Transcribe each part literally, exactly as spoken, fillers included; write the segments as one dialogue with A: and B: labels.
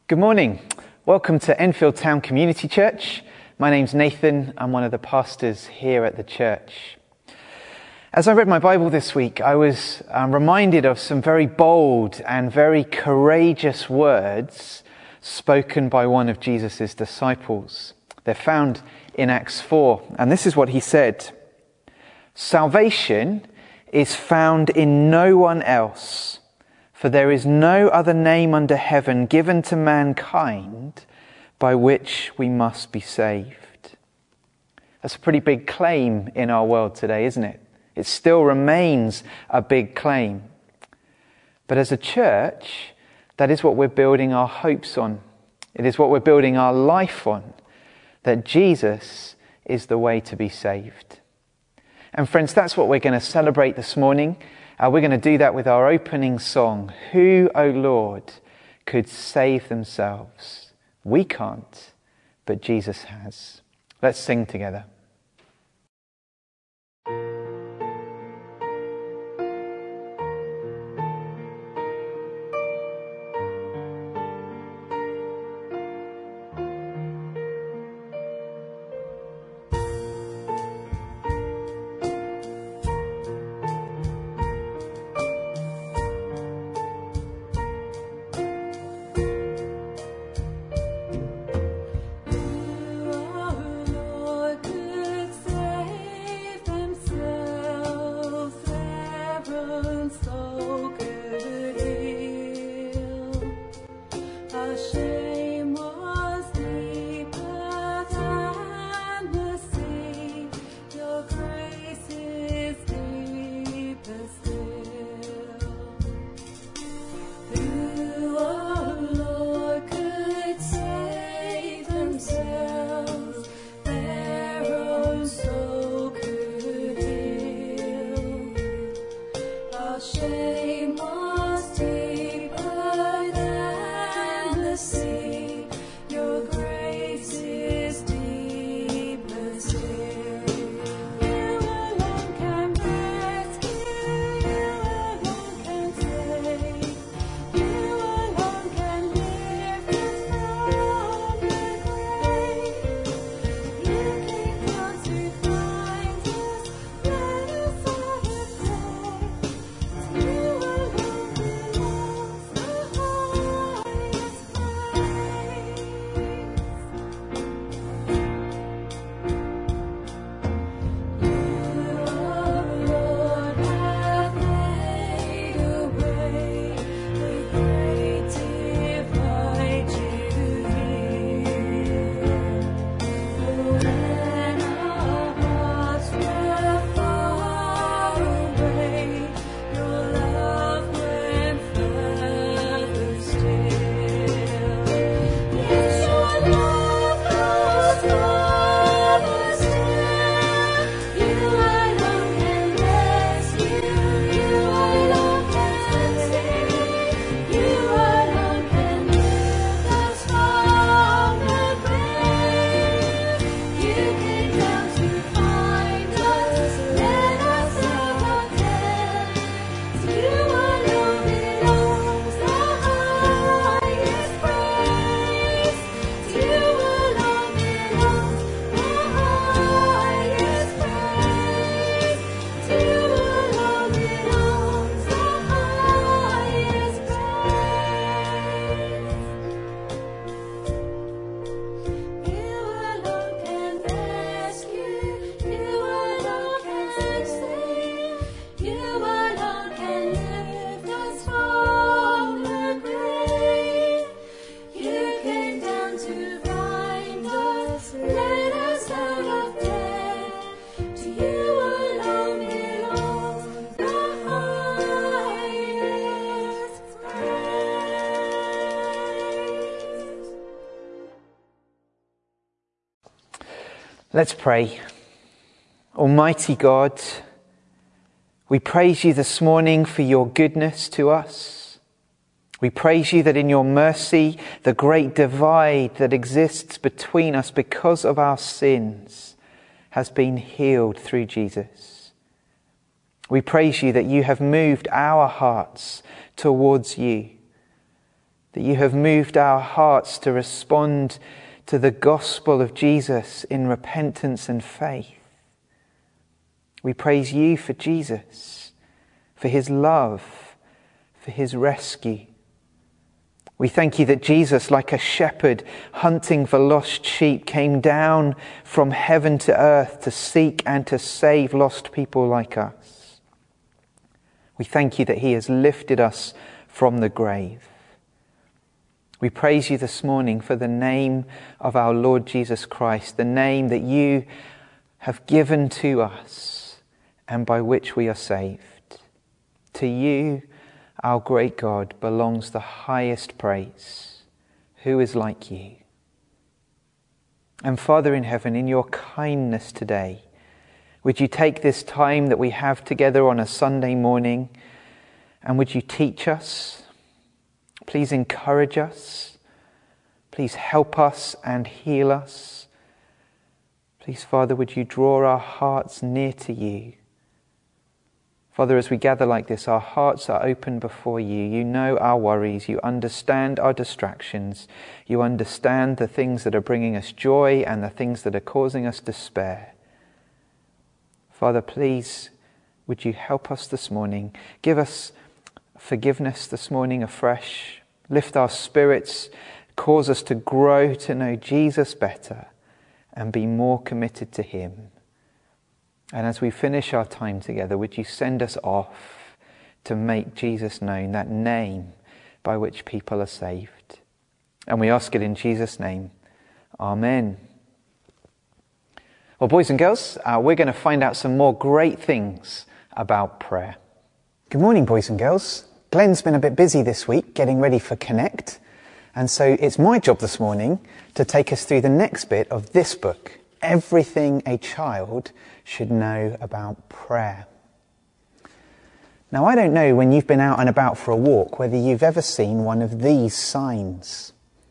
A: Good morning. Welcome to Enfield Town Community Church. My name's Nathan. I'm one of the pastors here at the church. As I read my Bible this week, I was um, reminded of some very bold and very courageous words spoken by one of Jesus' disciples. They're found in Acts four, and this is what he said. "Salvation is found in no one else. For there is no other name under heaven given to mankind by which we must be saved." That's a pretty big claim in our world today, isn't it? It still remains a big claim. But as a church, that is what we're building our hopes on. It is what we're building our life on, that Jesus is the way to be saved. And friends, that's what we're going to celebrate this morning. Uh, we're going to do that with our opening song, "Who, O Lord, could save themselves?" We can't, but Jesus has. Let's sing together. Let's pray. Almighty God, we praise you this morning for your goodness to us. We praise you that in your mercy, the great divide that exists between us because of our sins has been healed through Jesus. We praise you that you have moved our hearts towards you, that you have moved our hearts to respond to the gospel of Jesus in repentance and faith. We praise you for Jesus, for his love, for his rescue. We thank you that Jesus, like a shepherd hunting for lost sheep, came down from heaven to earth to seek and to save lost people like us. We thank you that he has lifted us from the grave. We praise you this morning for the name of our Lord Jesus Christ, the name that you have given to us and by which we are saved. To you, our great God, belongs the highest praise. Who is like you? And Father in heaven, in your kindness today, would you take this time that we have together on a Sunday morning and would you teach us? Please encourage us. Please help us and heal us. Please, Father, would you draw our hearts near to you? Father, as we gather like this, our hearts are open before you. You know our worries. You understand our distractions. You understand the things that are bringing us joy and the things that are causing us despair. Father, please, would you help us this morning? Give us forgiveness this morning afresh. Lift our spirits. Cause us to grow to know Jesus better and be more committed to him. And as we finish our time together, would you send us off to make Jesus known, that name by which people are saved? And we ask it in Jesus' name. Amen. Well, boys and girls, uh, we're going to find out some more great things about prayer.
B: Good morning, boys and girls. Glenn's been a bit busy this week getting ready for Connect. And so it's my job this morning to take us through the next bit of this book, Everything a Child Should Know About Prayer. Now, I don't know when you've been out and about for a walk whether you've ever seen one of these signs.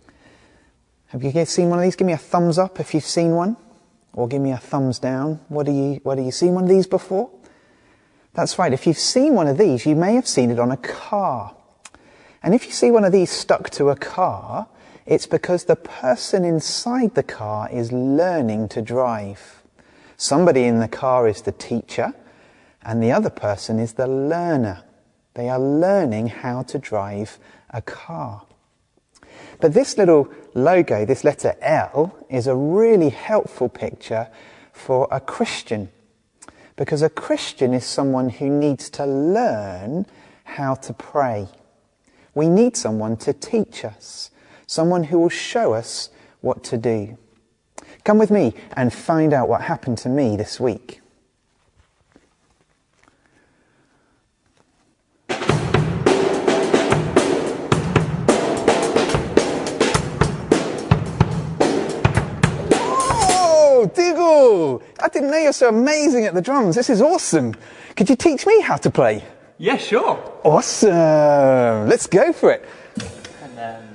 B: Have you seen one of these? Give me a thumbs up if you've seen one, or give me a thumbs down. What do you, what have you seen one of these before? That's right. If you've seen one of these, you may have seen it on a car. And if you see one of these stuck to a car, it's because the person inside the car is learning to drive. Somebody in the car is the teacher, and the other person is the learner. They are learning how to drive a car. But this little logo, this letter L, is a really helpful picture for a Christian. Because a Christian is someone who needs to learn how to pray. We need someone to teach us. Someone who will show us what to do. Come with me and find out what happened to me this week. Oh, Dougal! I didn't know you're so amazing at the drums. This is awesome. Could you teach me how to play?
C: Yeah, sure.
B: Awesome. Let's go for it.
C: And then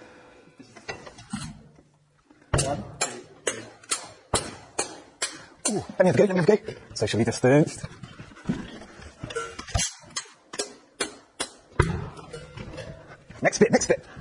C: one, two, three.
B: Ooh, let me have a go, let me have a go. Socially distanced. Next bit, next bit.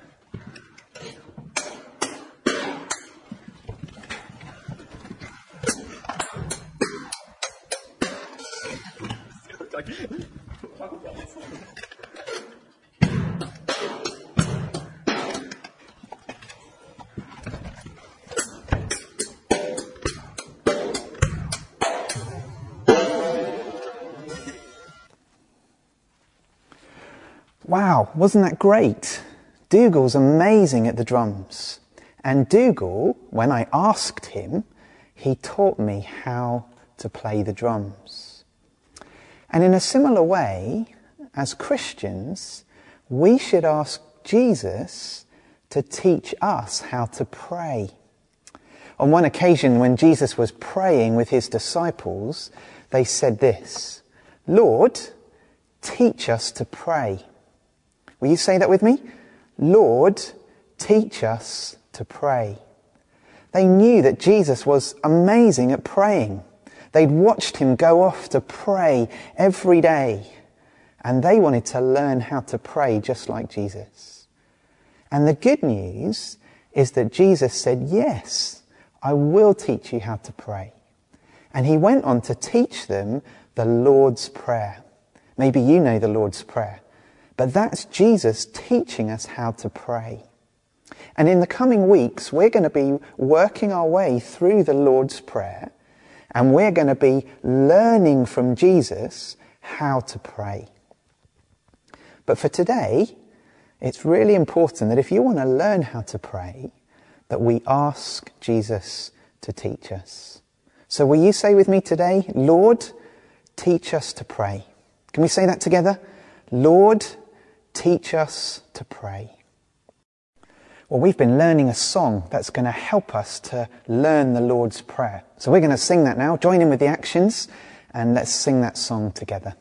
B: Wow, wasn't that great? Dougal's amazing at the drums. And Dougal, when I asked him, he taught me how to play the drums. And in a similar way, as Christians, we should ask Jesus to teach us how to pray. On one occasion, when Jesus was praying with his disciples, they said this, "Lord, teach us to pray." Will you say that with me? Lord, teach us to pray. They knew that Jesus was amazing at praying. They'd watched him go off to pray every day. And they wanted to learn how to pray just like Jesus. And the good news is that Jesus said, yes, I will teach you how to pray. And he went on to teach them the Lord's Prayer. Maybe you know the Lord's Prayer, but that's Jesus teaching us how to pray. And in the coming weeks, we're going to be working our way through the Lord's Prayer, and we're going to be learning from Jesus how to pray. But for today, it's really important that if you want to learn how to pray, that we ask Jesus to teach us. So will you say with me today, Lord, teach us to pray? Can we say that together? Lord, teach us to pray. Well, we've been learning a song that's going to help us to learn the Lord's Prayer. So we're going to sing that now. Join in with the actions and let's sing that song together.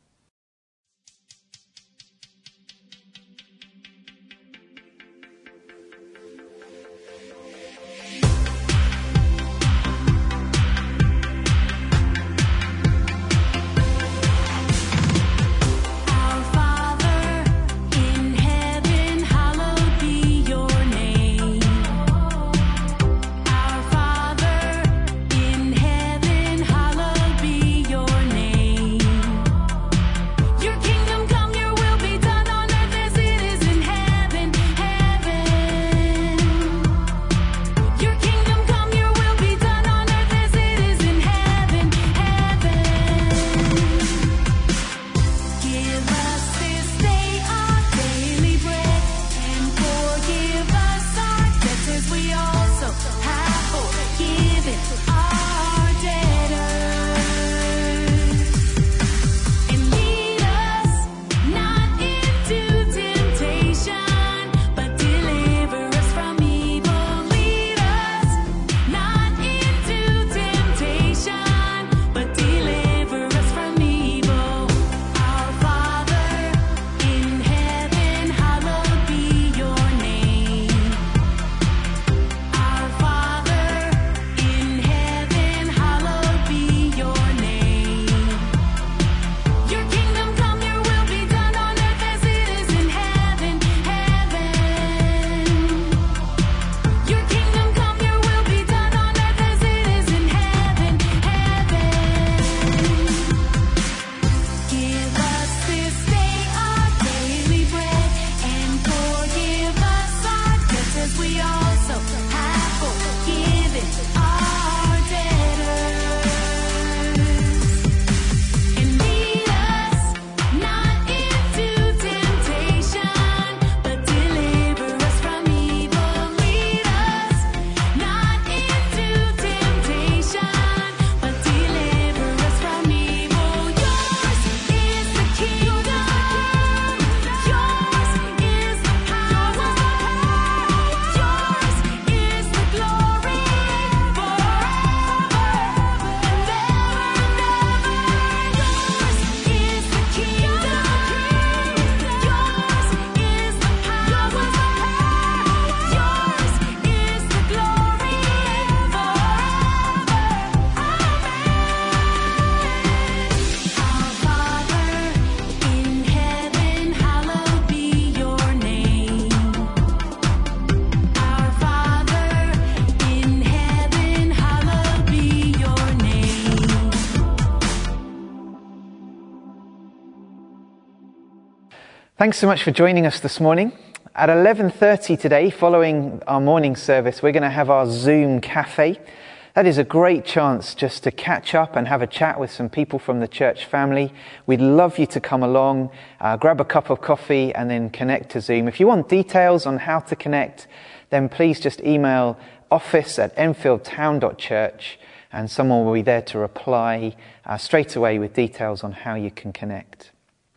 A: Thanks so much for joining us this morning. At eleven thirty today, following our morning service, we're going to have our Zoom cafe. That is a great chance just to catch up and have a chat with some people from the church family. We'd love you to come along, uh, grab a cup of coffee and then connect to Zoom. If you want details on how to connect, then please just email office at enfield town dot church and someone will be there to reply uh, straight away with details on how you can connect.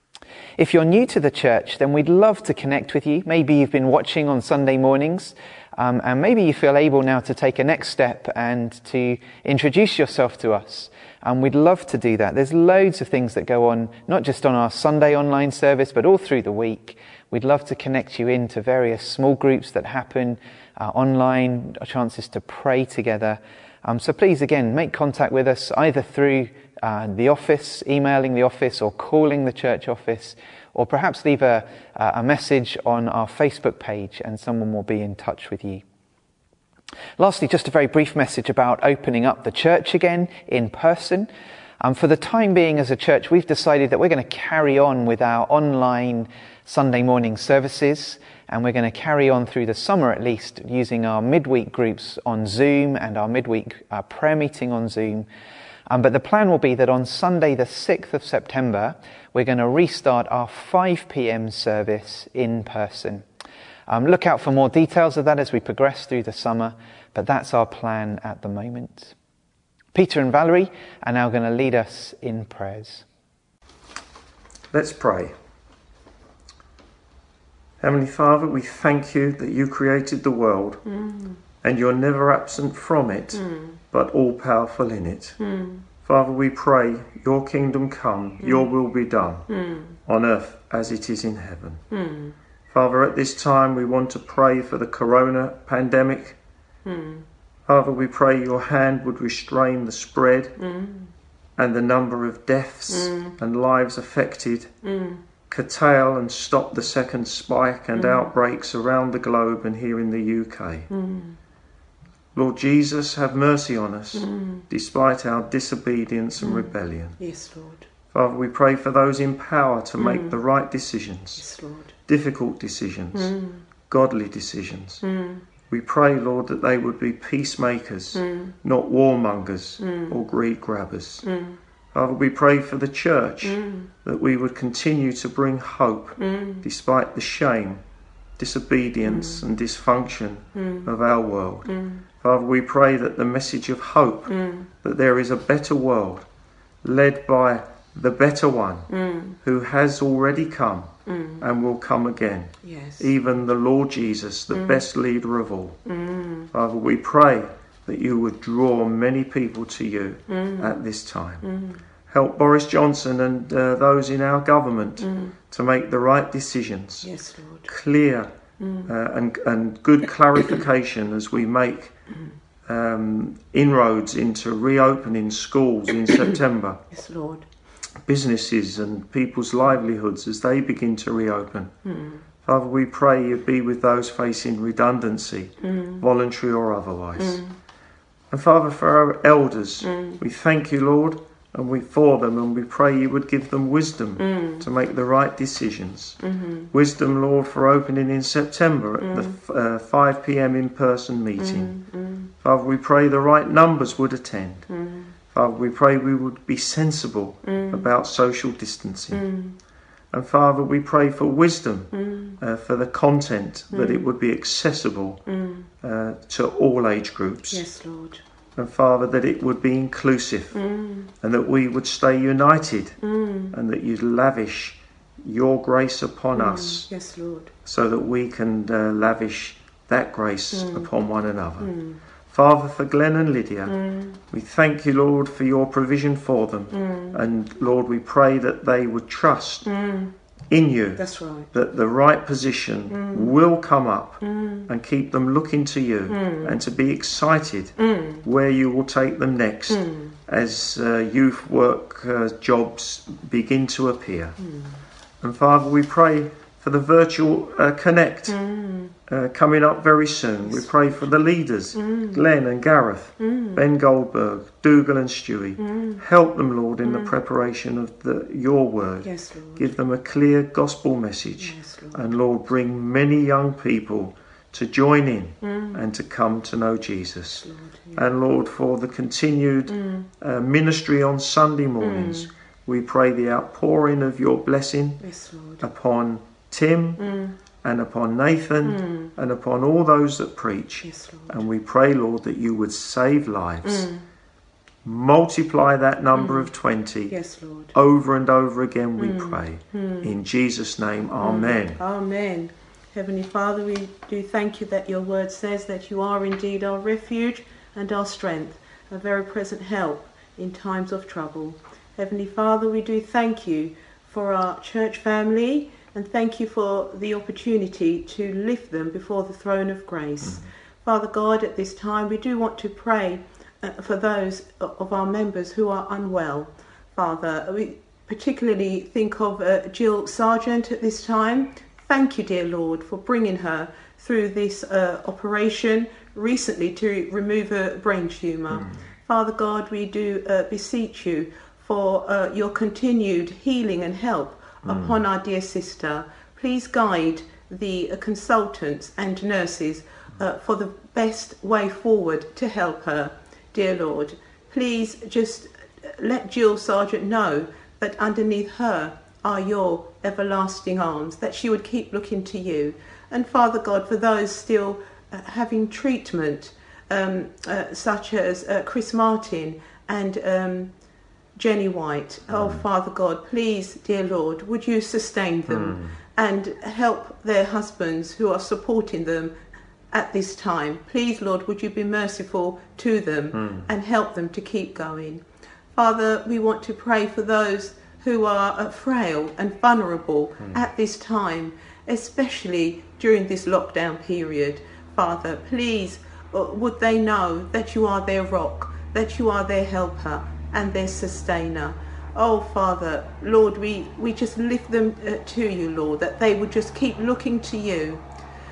A: If you're new to the church, then we'd love to connect with you. Maybe you've been watching on Sunday mornings, um, and maybe you feel able now to take a next step and to introduce yourself to us. And we'd love to do that. There's loads of things that go on, not just on our Sunday online service, but all through the week. We'd love to connect you into various small groups that happen uh, online, chances to pray together. Um, so please, again, make contact with us either through uh, the office, emailing the office or calling the church office, or perhaps leave a, a message on our Facebook page and someone will be in touch with you. Lastly, just a very brief message about opening up the church again in person. Um, for the time being as a church, we've decided that we're going to carry on with our online Sunday morning services, and we're going to carry on through the summer at least using our midweek groups on Zoom and our midweek uh, prayer meeting on Zoom. Um, but the plan will be that on Sunday the sixth of September, we're going to restart our five p.m. service in person. Um, look out for more details of that as we progress through the summer, but that's our plan at the moment. Peter and Valerie are now going to lead us in prayers.
D: Let's pray. Heavenly Father, we thank you that you created the world mm. and you're never absent from it, mm. but all powerful in it. Mm. Father, we pray your kingdom come, mm. your will be done mm. on earth as it is in heaven. Mm. Father, at this time we want to pray for the corona pandemic. Mm. Father, we pray your hand would restrain the spread mm. and the number of deaths mm. and lives affected, mm. curtail and stop the second spike and mm. outbreaks around the globe and here in the U K. Mm. Lord Jesus, have mercy on us, mm. despite our disobedience and mm. rebellion.
E: Yes, Lord.
D: Father, we pray for those in power to mm. make the right decisions.
E: Yes, Lord.
D: Difficult decisions,
E: mm.
D: godly decisions.
E: Mm.
D: We pray, Lord, that they would be peacemakers, mm. not warmongers mm. or greed grabbers. Mm. Father, we pray for the church, mm. that we would continue to bring hope mm. despite the shame, disobedience mm. and dysfunction mm. of our world. Mm. Father, we pray that the message of hope, mm. that there is a better world led by the better one mm. who has already come mm. and will come again.
E: Yes.
D: Even the Lord Jesus, the mm. best leader of all.
E: Mm.
D: Father, we pray that you would draw many people to you mm. at this time.
E: Mm.
D: Help Boris Johnson and uh, those in our government
E: mm.
D: to make the right decisions.
E: Yes, Lord.
D: Clear
E: mm.
D: uh, and, and good clarification as we make um, inroads into reopening schools in September.
E: Yes, Lord.
D: Businesses and people's livelihoods as they begin to reopen.
E: Mm.
D: Father, we pray you be with those facing redundancy,
E: mm.
D: voluntary or otherwise.
E: Mm.
D: And Father, for our elders,
E: mm.
D: we thank you, Lord, and we for them, and we pray you would give them wisdom
E: mm.
D: to make the right decisions.
E: Mm-hmm.
D: Wisdom, Lord, for opening in September at
E: mm.
D: the uh, five p.m. in-person meeting.
E: Mm.
D: Father, we pray the right numbers would attend.
E: Mm.
D: Father, we pray we would be sensible
E: mm.
D: about social distancing.
E: Mm.
D: And Father, we pray for wisdom
E: mm.
D: uh, for the content,
E: mm.
D: that it would be accessible
E: mm.
D: uh, to all age groups.
E: Yes, Lord.
D: And Father, that it would be inclusive
E: mm.
D: and that we would stay united
E: mm.
D: and that you'd lavish your grace upon
E: mm.
D: us.
E: Yes, Lord.
D: So that we can uh, lavish that grace
E: mm.
D: upon one another.
E: Mm.
D: Father, for Glenn and Lydia,
E: mm.
D: we thank you, Lord, for your provision for them.
E: Mm.
D: And Lord, we pray that they would trust
E: mm.
D: in you.
E: That's right.
D: That the right position
E: mm.
D: will come up
E: mm.
D: and keep them looking to you
E: mm.
D: and to be excited
E: mm.
D: where you will take them next
E: mm.
D: as uh, youth work uh, jobs begin to appear.
E: Mm.
D: And Father, we pray for the virtual uh, Connect
E: mm.
D: uh, coming up very soon.
E: Yes.
D: We pray for the leaders,
E: mm.
D: Glenn and Gareth,
E: mm.
D: Ben Goldberg, Dougal and Stewie.
E: Mm.
D: Help them, Lord, in
E: mm.
D: the preparation of the, your word.
E: Yes, Lord.
D: Give them a clear gospel message.
E: Yes, Lord.
D: And Lord, bring many young people to join in
E: mm.
D: and to come to know Jesus.
E: Yes, Lord. Yeah.
D: And Lord, for the continued
E: mm.
D: uh, ministry on Sunday mornings,
E: mm.
D: we pray the outpouring of your blessing
E: yes, Lord.
D: upon Tim
E: mm.
D: and upon Nathan
E: mm.
D: and upon all those that preach.
E: Yes, Lord.
D: And we pray, Lord, that you would save lives.
E: Mm.
D: Multiply that number
E: mm.
D: of twenty.
E: Yes, Lord.
D: Over and over again we
E: mm.
D: pray.
E: Mm.
D: In Jesus' name, amen.
E: Mm. Amen. Heavenly Father, we do thank you that your word says that you are indeed our refuge and our strength, a very present help in times of trouble. Heavenly Father, we do thank you for our church family and thank you for the opportunity to lift them before the throne of grace. Mm. Father God, at this time we do want to pray uh, for those of our members who are unwell. Father, we particularly think of uh, Jill Sargent at this time. Thank you, dear Lord, for bringing her through this uh, operation recently to remove a brain tumour. Mm. Father God, we do uh, beseech you for uh, your continued healing and help mm. upon our dear sister. Please guide the uh, consultants and nurses uh, for the best way forward to help her, dear Lord. Please just let Jill Sargent know that underneath her are your everlasting arms, that she would keep looking to you. And Father God, for those still uh, having treatment, um, uh, such as uh, Chris Martin and um, Jenny White, mm. oh Father God, please, dear Lord, would you sustain them mm. and help their husbands who are supporting them at this time. Please, Lord, would you be merciful to them mm. and help them to keep going. Father, we want to pray for those who are uh, frail and vulnerable mm. at this time, especially during this lockdown period. Father, please, uh, would they know that you are their rock, that you are their helper and their sustainer. Oh, Father, Lord, we, we just lift them uh, to you, Lord, that they would just keep looking to you.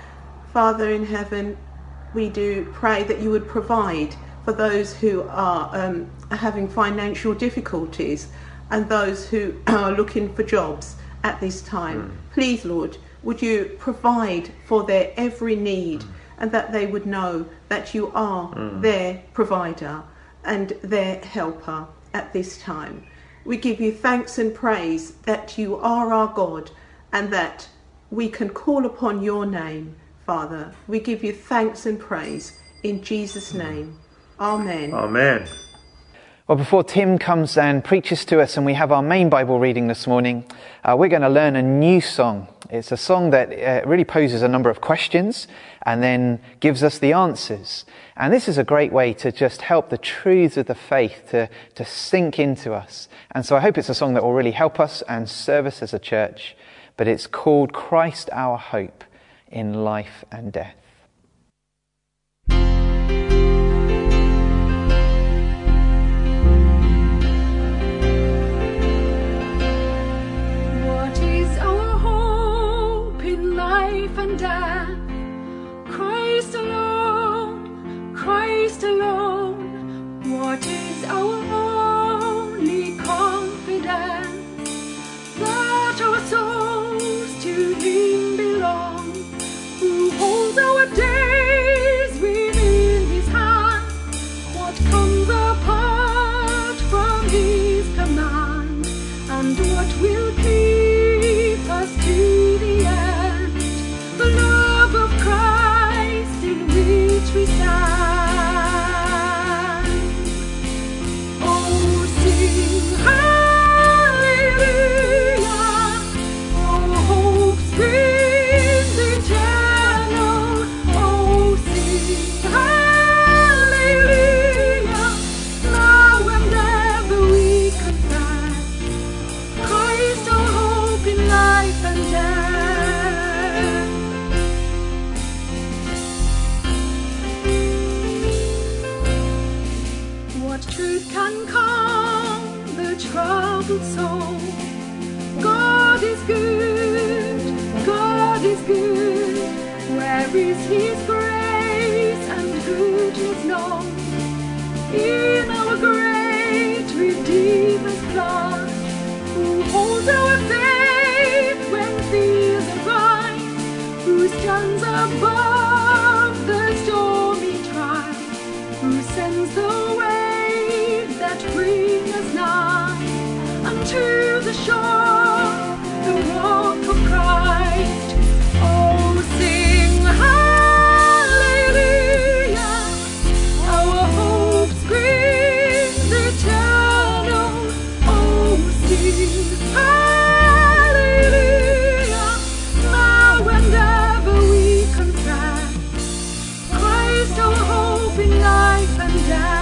E: Father in heaven, we do pray that you would provide for those who are um, having financial difficulties and those who are looking for jobs at this time. Mm. Please, Lord, would you provide for their every need mm. and that they would know that you are mm. their provider and their helper at this time. We give you thanks and praise that you are our God and that we can call upon your name, Father. We give you thanks and praise in Jesus' name. Amen.
D: Amen.
A: Well, before Tim comes and preaches to us and we have our main Bible reading this morning, uh, we're going to learn a new song. It's a song that uh, really poses a number of questions and then gives us the answers. And this is a great way to just help the truths of the faith to, to sink into us. And so I hope it's a song that will really help us and serve us as a church. But it's called Christ Our Hope in Life and Death.
F: And death, Christ alone, Christ alone. What is our only confidence? That our souls to Him belong, who holds our days within His hand. What comes apart from His command, and what will keep us to the end? The love of Christ in which we stand. Oh, sing hallelujah. Oh, hope springs eternal. Oh, sing hallelujah. Now and ever we confess Christ our hope in life and death. Truth can calm the troubled soul. God is good, God is good. Where is His grace and goodness known? In our great Redeemer's blood, who holds our faith when fears arise, who stands above the stormy trial, who sends the way that bring us nigh unto the shore, the rock of Christ. Oh, sing hallelujah. Our hope springs eternal. Oh, sing hallelujah. Now and ever we confess Christ our hope in life and death.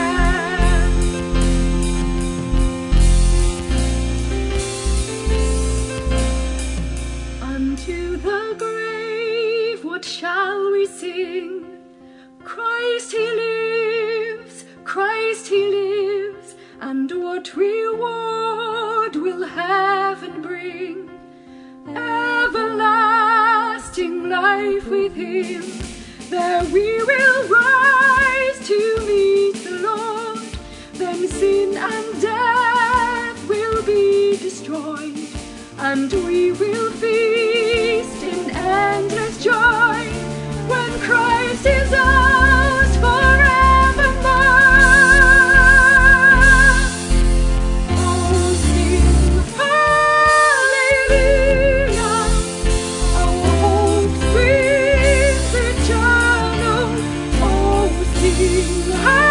F: Shall we sing? Christ He lives, Christ He lives, And what reward will heaven bring? Everlasting life with him. There we will rise to meet the Lord. Then sin and death will be destroyed, and we will feast in endless joy when Christ is ours forevermore. Oh, sing hallelujah, our hope springs eternal. Oh, sing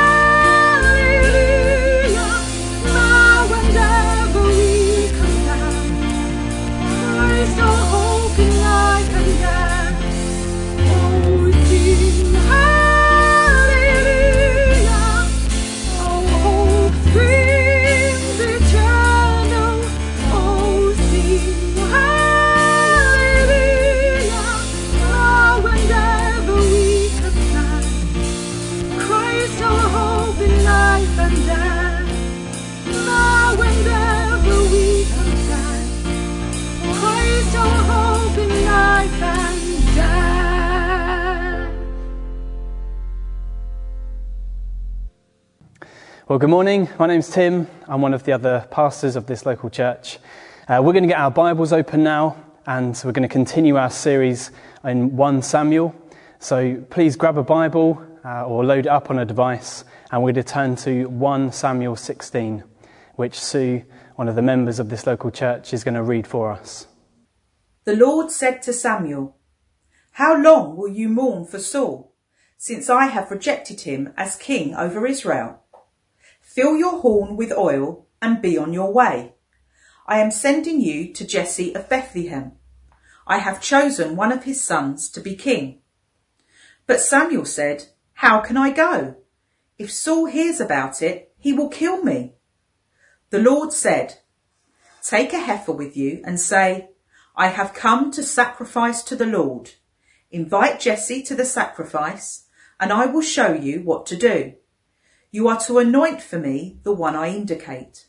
F: hallelujah, now and ever we confess, Christ our hope in life and death. Oh, sing hallelujah, our hope springs eternal. Oh, sing hallelujah, now and ever we confess, Christ our hope in life and death. Now and ever we confess, Christ our hope in life and death.
C: Well, good morning. My name's Tim. I'm one of the other pastors of this local church. Uh, we're going to get our Bibles open now, and we're going to continue our series in First Samuel. So please grab a Bible uh, or load it up on a device, and we're going to turn to First Samuel sixteen, which Sue, one of the members of this local church, is going to read for us.
G: The Lord said to Samuel, "How long will you mourn for Saul, since I have rejected him as king over Israel? Fill your horn with oil and be on your way. I am sending you to Jesse of Bethlehem. I have chosen one of his sons to be king." But Samuel said, "How can I go? If Saul hears about it, he will kill me." The Lord said, "Take a heifer with you and say, 'I have come to sacrifice to the Lord.' Invite Jesse to the sacrifice, and I will show you what to do. You are to anoint for me the one I indicate."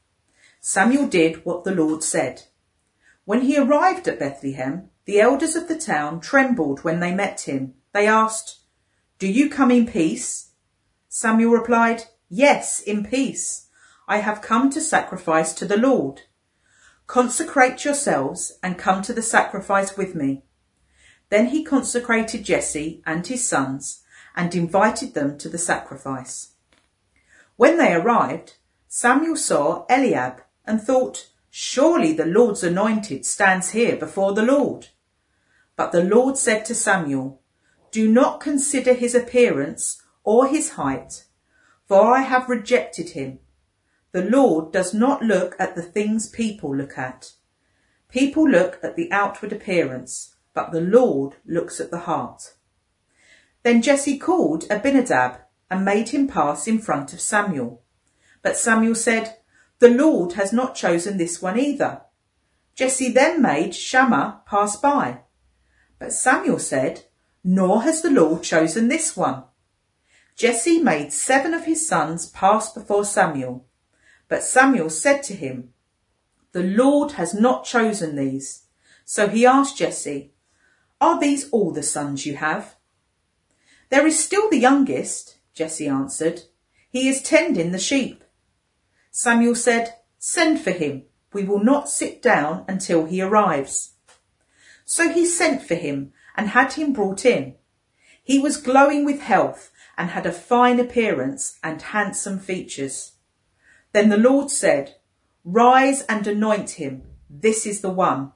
G: Samuel did what the Lord said. When he arrived at Bethlehem, the elders of the town trembled when they met him. They asked, "Do you come in peace?" Samuel replied, "Yes, in peace. I have come to sacrifice to the Lord. Consecrate yourselves and come to the sacrifice with me." Then he consecrated Jesse and his sons and invited them to the sacrifice. When they arrived, Samuel saw Eliab and thought, "Surely the Lord's anointed stands here before the Lord." But the Lord said to Samuel, "Do not consider his appearance or his height, for I have rejected him. The Lord does not look at the things people look at. People look at the outward appearance, but the Lord looks at the heart." Then Jesse called Abinadab and made him pass in front of Samuel. But Samuel said, "The Lord has not chosen this one either." Jesse then made Shammah pass by. But Samuel said, "Nor has the Lord chosen this one." Jesse made seven of his sons pass before Samuel. But Samuel said to him, "The Lord has not chosen these." So he asked Jesse, "Are these all the sons you have?" "There is still the youngest," Jesse answered. "He is tending the sheep." Samuel said, "Send for him. We will not sit down until he arrives." So he sent for him and had him brought in. He was glowing with health and had a fine appearance and handsome features. Then the Lord said, "Rise and anoint him. This is the one."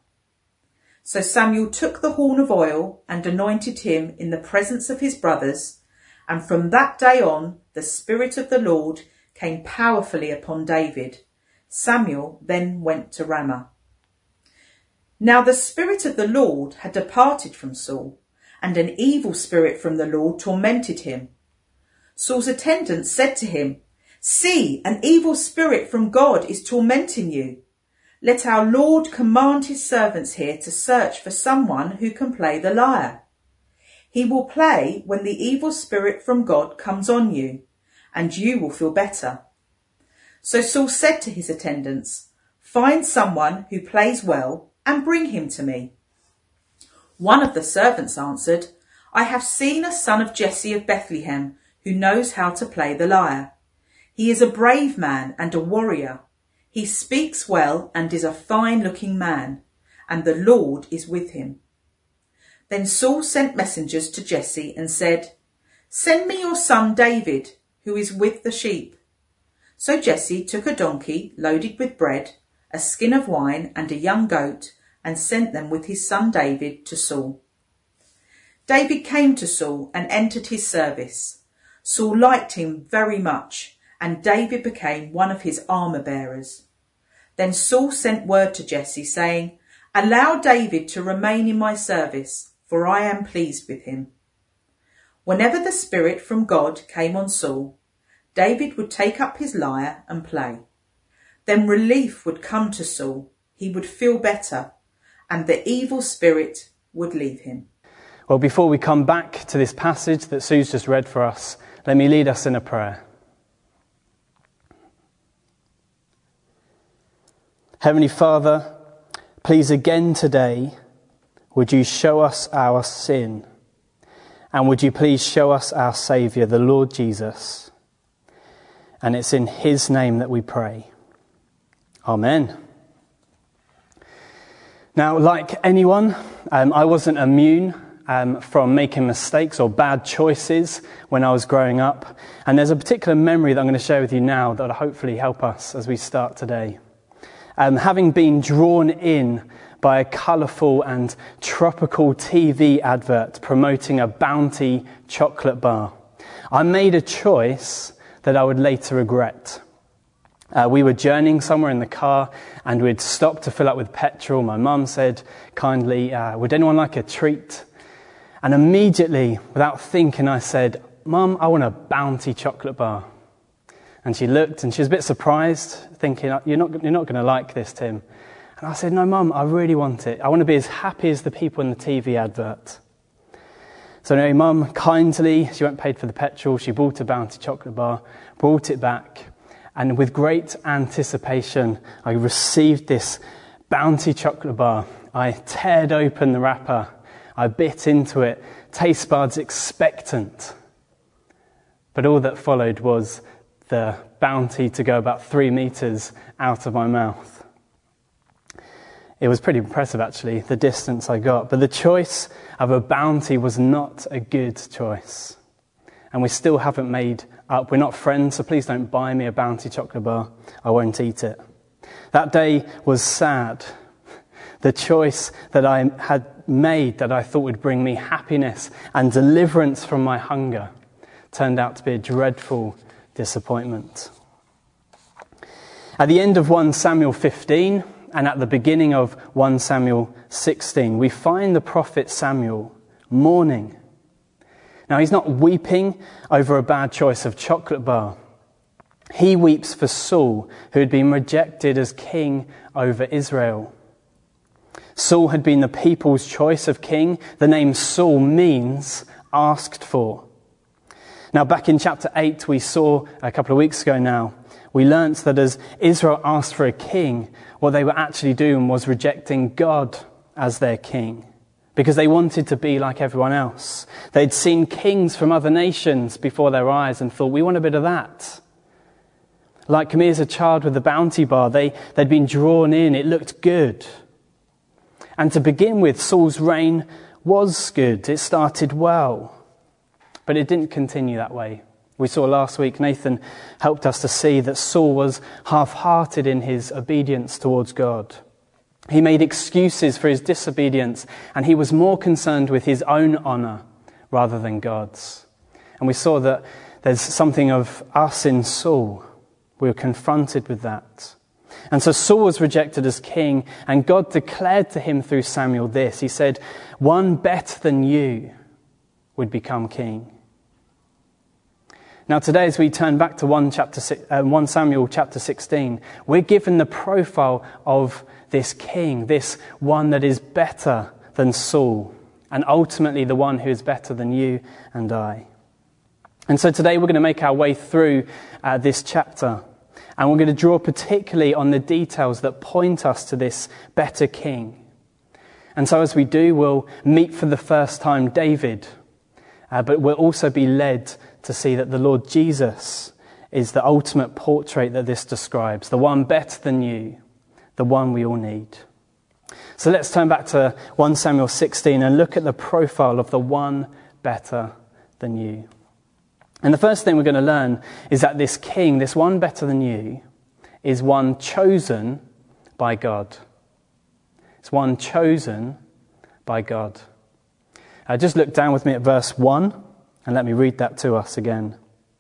G: So Samuel took the horn of oil and anointed him in the presence of his brothers, and from that day on the Spirit of the Lord came powerfully upon David. Samuel then went to Ramah. Now the Spirit of the Lord had departed from Saul, and an evil spirit from the Lord tormented him. Saul's attendants said to him, "See, an evil spirit from God is tormenting you. Let our Lord command his servants here to search for someone who can play the lyre. He will play when the evil spirit from God comes on you, and you will feel better." So Saul said to his attendants, "Find someone who plays well and bring him to me." One of the servants answered, "I have seen a son of Jesse of Bethlehem who knows how to play the lyre. He is a brave man and a warrior. He speaks well and is a fine-looking man, and the Lord is with him." Then Saul sent messengers to Jesse and said, "Send me your son David, who is with the sheep." So Jesse took a donkey loaded with bread, a skin of wine and a young goat, and sent them with his son David to Saul. David came to Saul and entered his service. Saul liked him very much, and David became one of his armour-bearers. Then Saul sent word to Jesse, saying, "Allow David to remain in my service, for I am pleased with him." Whenever the Spirit from God came on Saul, David would take up his lyre and play. Then relief would come to Saul, he would feel better, and the evil spirit would leave him.
C: Well, before we come back to this passage that Sue's just read for us, let me lead us in a prayer. Heavenly Father, please again today, would you show us our sin, and would you please show us our Saviour, the Lord Jesus. And it's in his name that we pray. Amen. Now, like anyone, um, I wasn't immune um, from making mistakes or bad choices when I was growing up. And there's a particular memory that I'm going to share with you now that will hopefully help us as we start today. Um, having been drawn in by a colourful and tropical T V advert promoting a Bounty chocolate bar, I made a choice that I would later regret. Uh, we were journeying somewhere in the car and we'd stopped to fill up with petrol. My mum said kindly, uh, would anyone like a treat? And immediately, without thinking, I said, "Mum, I want a Bounty chocolate bar." And she looked and she was a bit surprised, thinking, you're not, you're not going to like this, Tim. And I said, "No, Mum, I really want it. I want to be as happy as the people in the T V advert." So anyway, Mum kindly, she went and paid for the petrol, she bought a Bounty chocolate bar, brought it back, and with great anticipation, I received this Bounty chocolate bar. I teared open the wrapper, I bit into it, taste buds expectant. But all that followed was the Bounty to go about three metres out of my mouth. It was pretty impressive, actually, the distance I got. But the choice of a Bounty was not a good choice. And we still haven't made up. We're not friends, so please don't buy me a Bounty chocolate bar. I won't eat it. That day was sad. The choice that I had made that I thought would bring me happiness and deliverance from my hunger turned out to be a dreadful disappointment. At the end of First Samuel fifteen and at the beginning of First Samuel sixteen, we find the prophet Samuel mourning. Now, he's not weeping over a bad choice of chocolate bar. He weeps for Saul, who had been rejected as king over Israel. Saul had been the people's choice of king. The name Saul means asked for. Now, back in chapter eight, we saw a couple of weeks ago now, we learnt that as Israel asked for a king, what they were actually doing was rejecting God as their king, because they wanted to be like everyone else. They'd seen kings from other nations before their eyes and thought, we want a bit of that. Like me as a child with the Bounty bar, they, they'd been drawn in, it looked good. And to begin with, Saul's reign was good, it started well. But it didn't continue that way. We saw last week, Nathan helped us to see that Saul was half-hearted in his obedience towards God. He made excuses for his disobedience, and he was more concerned with his own honour rather than God's. And we saw that there's something of us in Saul. We were confronted with that. And so Saul was rejected as king, and God declared to him through Samuel this. He said, "One better than you would become king." Now today, as we turn back to First chapter, uh, First Samuel chapter sixteen, we're given the profile of this king, this one that is better than Saul, and ultimately the one who is better than you and I. And so today we're going to make our way through uh, this chapter, And we're going to draw particularly on the details that point us to this better king. And so as we do, we'll meet for the first time David, uh, but we'll also be led to see that the Lord Jesus is the ultimate portrait that this describes, the one better than you, the one we all need. So let's turn back to First Samuel sixteen and look at the profile of the one better than you. And the first thing we're going to learn is that this king, this one better than you, is one chosen by God. It's one chosen by God. Uh, just look down with me at verse one and let me read that to us again.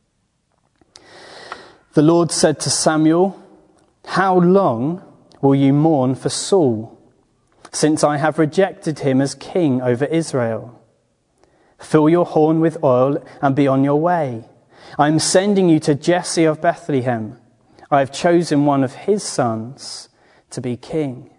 C: The Lord said to Samuel, "How long will you mourn for Saul, since I have rejected him as king over Israel? Fill your horn with oil and be on your way. I am sending you to Jesse of Bethlehem. I have chosen one of his sons to be king."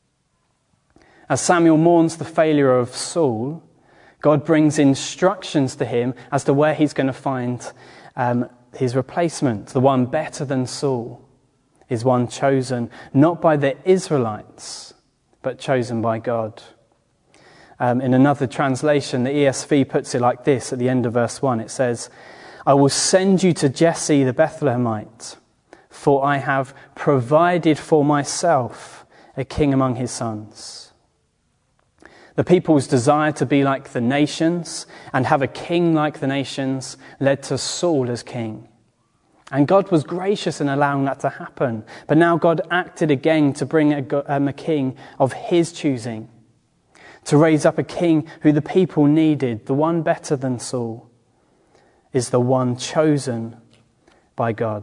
C: As Samuel mourns the failure of Saul, God brings instructions to him as to where he's going to find um, his replacement, the one better than Saul, is one chosen not by the Israelites, but chosen by God. Um, in another translation, the E S V puts it like this at the end of verse one. It says, "I will send you to Jesse the Bethlehemite, for I have provided for myself a king among his sons." The people's desire to be like the nations and have a king like the nations led to Saul as king. And God was gracious in allowing that to happen. But now God acted again to bring a, um, a king of his choosing, to raise up a king who the people needed, the one better than Saul, is the one chosen by God.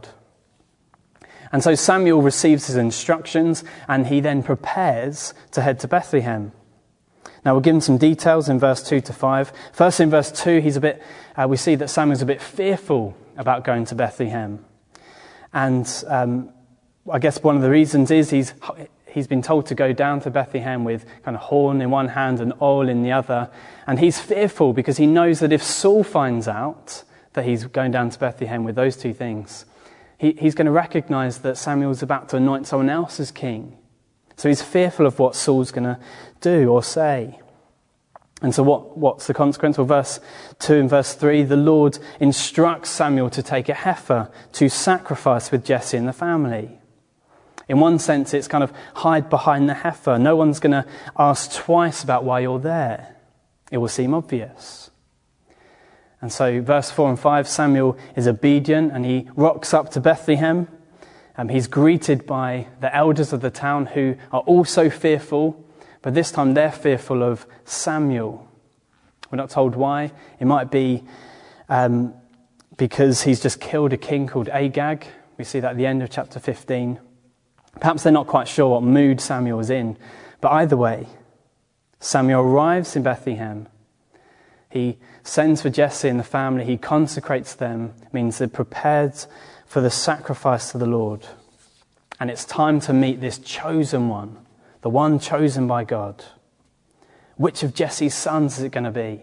C: And so Samuel receives his instructions and he then prepares to head to Bethlehem. Now we're given some details in verse two to five. First in verse two, he's a bit. Uh, we see that Samuel's a bit fearful about going to Bethlehem. And um, I guess one of the reasons is he's he's been told to go down to Bethlehem with kind of horn in one hand and oil in the other. And he's fearful because he knows that if Saul finds out that he's going down to Bethlehem with those two things, he, he's going to recognize that Samuel's about to anoint someone else as king. So he's fearful of what Saul's going to do or say. And so what, what's the consequence? Well, verse two and verse three, the Lord instructs Samuel to take a heifer to sacrifice with Jesse and the family. In one sense, it's kind of hide behind the heifer. No one's going to ask twice about why you're there. It will seem obvious. And so verse four and five, Samuel is obedient and he rocks up to Bethlehem. Um, he's greeted by the elders of the town who are also fearful, but this time they're fearful of Samuel. We're not told why. It might be um, because he's just killed a king called Agag. We see that at the end of chapter fifteen. Perhaps they're not quite sure what mood Samuel was in. But either way, Samuel arrives in Bethlehem. He sends for Jesse and the family. He consecrates them. It means they're prepared for the sacrifice to the Lord. And it's time to meet this chosen one, the one chosen by God. Which of Jesse's sons is it going to be?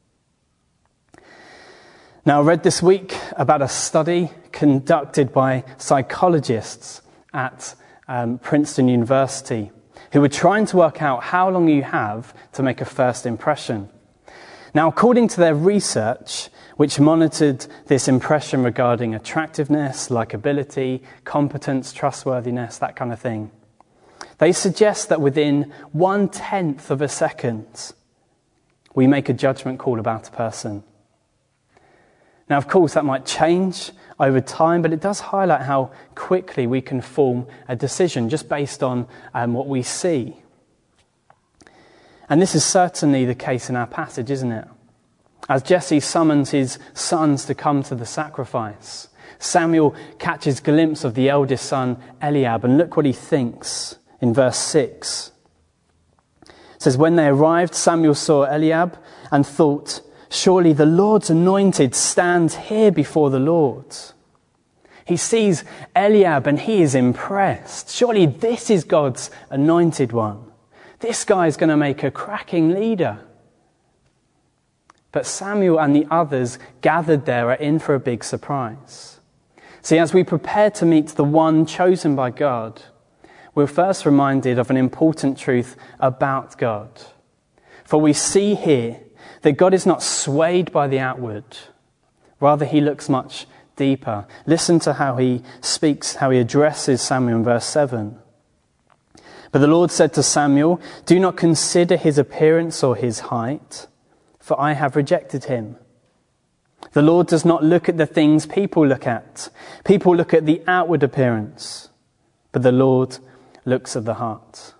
C: Now, I read this week about a study conducted by psychologists at um, Princeton University who were trying to work out how long you have to make a first impression. Now, according to their research, which monitored this impression regarding attractiveness, likability, competence, trustworthiness, that kind of thing, they suggest that within one-tenth of a second, we make a judgment call about a person. Now, of course, that might change over time, but it does highlight how quickly we can form a decision just based on um, what we see. And this is certainly the case in our passage, isn't it? As Jesse summons his sons to come to the sacrifice, Samuel catches a glimpse of the eldest son, Eliab, and look what he thinks in verse six. It says, "When they arrived, Samuel saw Eliab and thought, 'Surely the Lord's anointed stands here before the Lord.' He sees Eliab and he is impressed. Surely this is God's anointed one. This guy is going to make a cracking leader." But Samuel and the others gathered there are in for a big surprise. See, as we prepare to meet the one chosen by God, we're first reminded of an important truth about God. For we see here that God is not swayed by the outward. Rather, he looks much deeper. Listen to how he speaks, how he addresses Samuel in verse seven. But the Lord said to Samuel, "Do not consider his appearance or his height, for I have rejected him. The Lord does not look at the things people look at. People look at the outward appearance, but the Lord looks at the heart."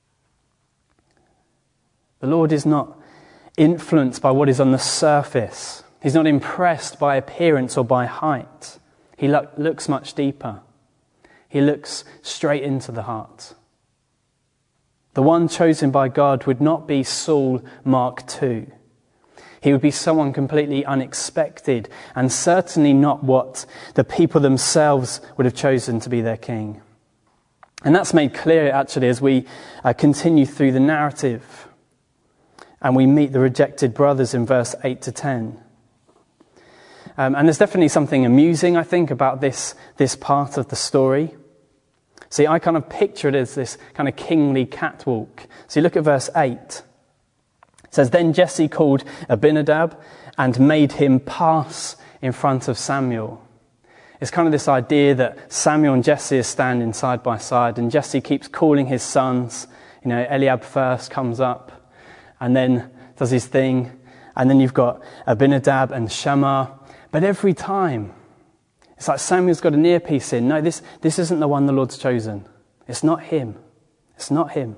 C: The Lord is not influenced by what is on the surface. He's not impressed by appearance or by height. He lo- looks much deeper. He looks straight into the heart. The one chosen by God would not be Saul Mark two. He would be someone completely unexpected, and certainly not what the people themselves would have chosen to be their king. And that's made clear, actually, as we uh, continue through the narrative and we meet the rejected brothers in verse eight to ten. Um, and there's definitely something amusing, I think, about this, this part of the story. See, I kind of picture it as this kind of kingly catwalk. So you look at verse eight. It says, "Then Jesse called Abinadab and made him pass in front of Samuel." It's kind of this idea that Samuel and Jesse are standing side by side, and Jesse keeps calling his sons. You know, Eliab first comes up and then does his thing. And then you've got Abinadab and Shammah. But every time, it's like Samuel's got an earpiece in. No, this, this isn't the one the Lord's chosen. It's not him. It's not him.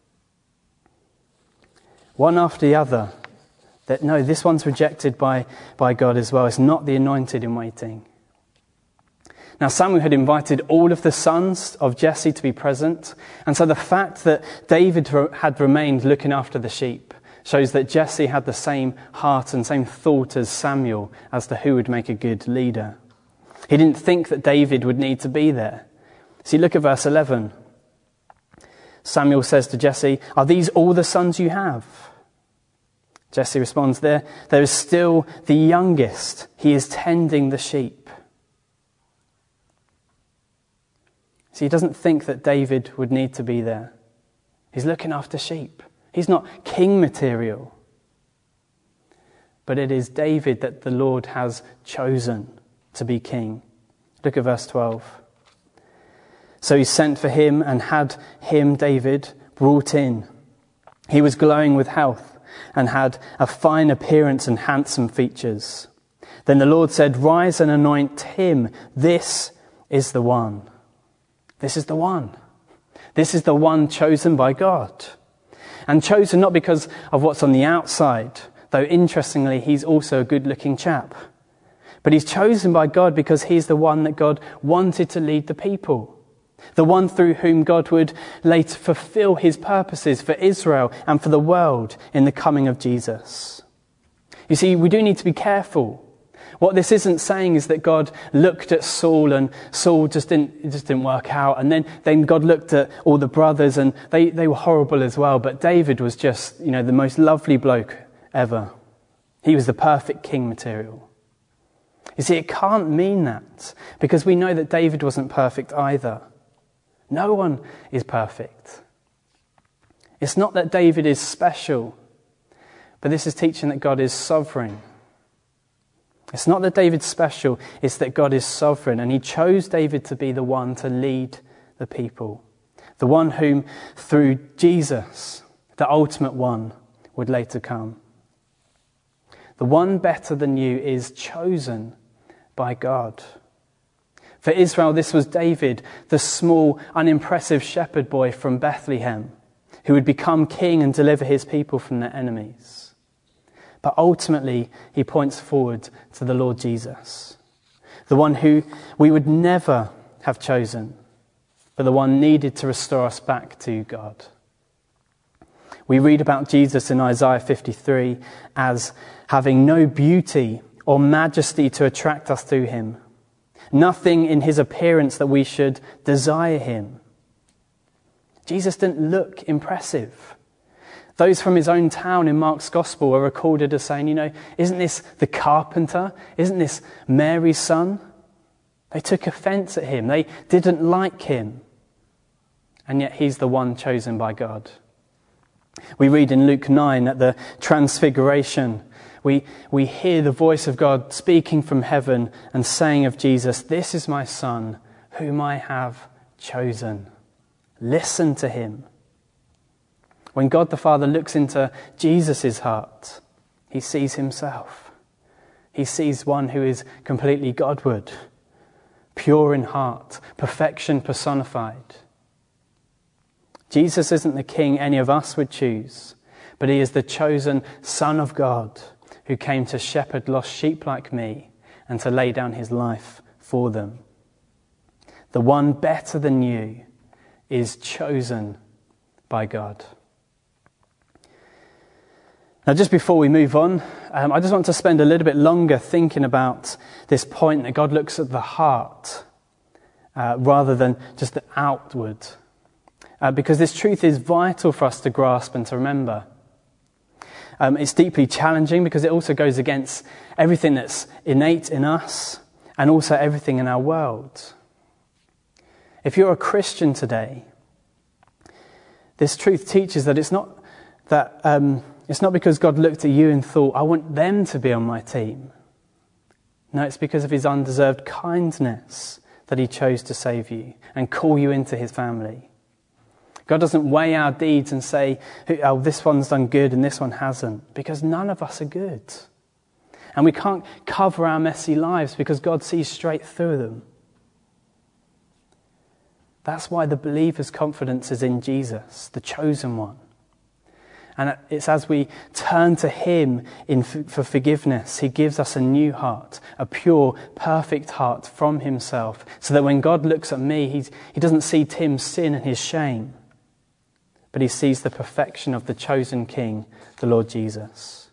C: One after the other. That no, this one's rejected by, by God as well. It's not the anointed in waiting. Now Samuel had invited all of the sons of Jesse to be present. And so the fact that David had remained looking after the sheep shows that Jesse had the same heart and same thought as Samuel as to who would make a good leader. He didn't think that David would need to be there. See, look at verse eleven. Samuel says to Jesse, "Are these all the sons you have?" Jesse responds, there, there is still the youngest. He is tending the sheep. See, he doesn't think that David would need to be there. He's looking after sheep. He's not king material. But it is David that the Lord has chosen to be king. Look at verse twelve. "So he sent for him and had him, David, brought in. He was glowing with health and had a fine appearance and handsome features. Then the Lord said, 'Rise and anoint him. This is the one.'" This is the one. This is the one chosen by God. And chosen not because of what's on the outside, though interestingly, he's also a good-looking chap. But he's chosen by God because he's the one that God wanted to lead the people. The one through whom God would later fulfill his purposes for Israel and for the world in the coming of Jesus. You see, we do need to be careful. What this isn't saying is that God looked at Saul and Saul just didn't, it just didn't work out. And then, then God looked at all the brothers and they, they were horrible as well. But David was just, you know, the most lovely bloke ever. He was the perfect king material. You see, it can't mean that because we know that David wasn't perfect either. No one is perfect. It's not that David is special, but this is teaching that God is sovereign. It's not that David's special, it's that God is sovereign, and he chose David to be the one to lead the people. The one whom, through Jesus, the ultimate one, would later come. The one better than you is chosen by God. For Israel, this was David, the small, unimpressive shepherd boy from Bethlehem, who would become king and deliver his people from their enemies. But ultimately, he points forward to the Lord Jesus, the one who we would never have chosen, but the one needed to restore us back to God. We read about Jesus in Isaiah fifty-three as having no beauty or majesty to attract us to him. Nothing in his appearance that we should desire him. Jesus didn't look impressive. Those from his own town in Mark's Gospel are recorded as saying, you know, isn't this the carpenter? Isn't this Mary's son? They took offence at him. They didn't like him. And yet he's the one chosen by God. We read in Luke nine at the Transfiguration, we, we hear the voice of God speaking from heaven and saying of Jesus, "This is my Son, whom I have chosen. Listen to him." When God the Father looks into Jesus' heart, he sees himself. He sees one who is completely Godward, pure in heart, perfection personified. Jesus isn't the king any of us would choose, but he is the chosen Son of God who came to shepherd lost sheep like me and to lay down his life for them. The one better than you is chosen by God. Now, just before we move on, um, I just want to spend a little bit longer thinking about this point that God looks at the heart uh, rather than just the outward. Uh, because this truth is vital for us to grasp and to remember. Um, it's deeply challenging because it also goes against everything that's innate in us and also everything in our world. If you're a Christian today, this truth teaches that it's not that um, it's not because God looked at you and thought, "I want them to be on my team." No, it's because of his undeserved kindness that he chose to save you and call you into his family. God doesn't weigh our deeds and say, "Oh, this one's done good and this one hasn't," because none of us are good. And we can't cover our messy lives because God sees straight through them. That's why the believer's confidence is in Jesus, the chosen one. And it's as we turn to him in, for forgiveness, he gives us a new heart, a pure, perfect heart from himself, so that when God looks at me, he's, he doesn't see Tim's sin and his shame, but he sees the perfection of the chosen King, the Lord Jesus.